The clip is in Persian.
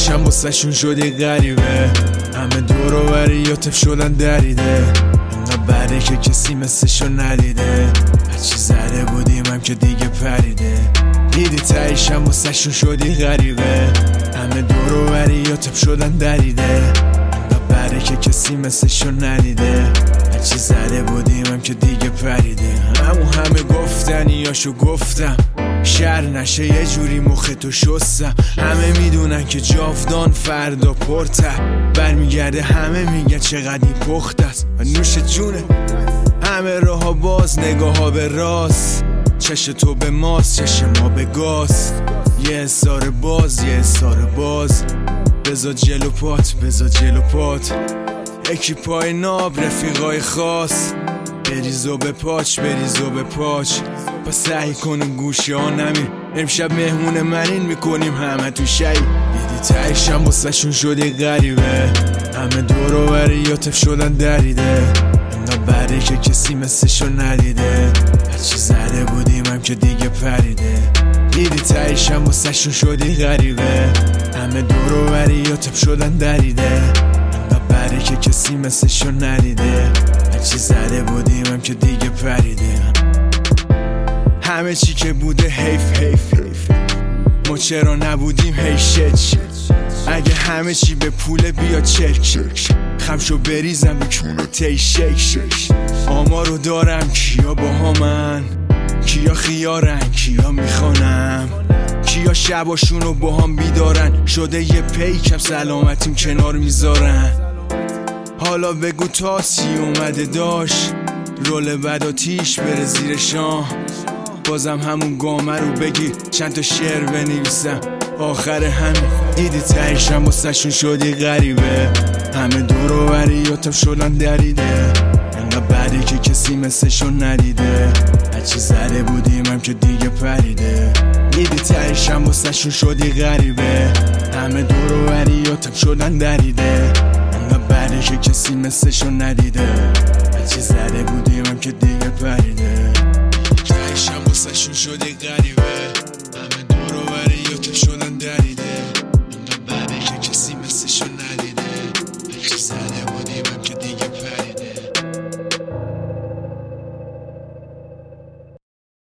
تایشم واسه شون شدی غریبه. همه دور و بریاتف شدن دریده، انقدر بره که کسی مثلشو ندیده. هرچی زده بودیم هم که دیگه پریده. دیدی تایشم واسه شون شدی غریبه. همه دور و بریاتف شدن دریده، انقدر بره که کسی مثلشو ندیده. هرچی زده بودیم هم که دیگه پریده. همه گفتنیاشو گفتم، شر نشه یه جوری مختو شستم. همه میدونن که جاودان فردا پرته برمیگرده. همه میگن چقدر این پخت است و نوش جونه. همه راها باز، نگاه ها به راست، چش تو به ماست، چش ما به گاز. یه حسار باز، یه حسار باز. بذار جلو پات، بذار جلو پات. اکیپای ناب، رفیقای خاص، بریزو به پاچ، بریزو به پاچ. پس سعی کنیم گوشه ها نمیر. امشب مهمون منین میکنیم همه تو شایی. دیدی تایشم واسه شون شدی غریبه. همه دور و بریاتف شدن دریده، انقدر بره که کسی مثلشو ندیده. هرچی زده بودیم هم که دیگه پریده. دیدی تایشم واسه شون شدی غریبه. همه دور و بریاتف شدن دریده، بره که کسی مثلشو ندیده. هرچی زده بودیم هم که دیگه پریده. همه چی که بوده حیف حیف حیف. ما چرا نبودیم هی شت. اگه همه چی به پول بیا چک. خمشو بریزم به کونه تی شک شک. آمارو دارم کیا با من، کیا خیارن، کیا میخوانم، کیا شباشونو با هم بیدارن. شده یه پیکم سلامتیم کنار میذارن. حالا بگو تاسی اومده داشت، رول بد آتیش بره زیر شاه. بازم همون گامه رو بگیر، چند تا شعر بنویسم آخر همین. دیدی تایشم واسه شون شدی غریبه. همه دور و بریاتف شدن دریده، انقدر بده که کسی مثلشو ندیده. هرچی زده بودیم هم که دیگه پریده. دیدی تایشم واسه شون شدی غریبه. همه دور و بریاتف شدن دریده، بده که کسی مثلشو ندیده. هرچی زده بودیم هم که دیگه پریده. تایشم واسه شون شدی غریبه.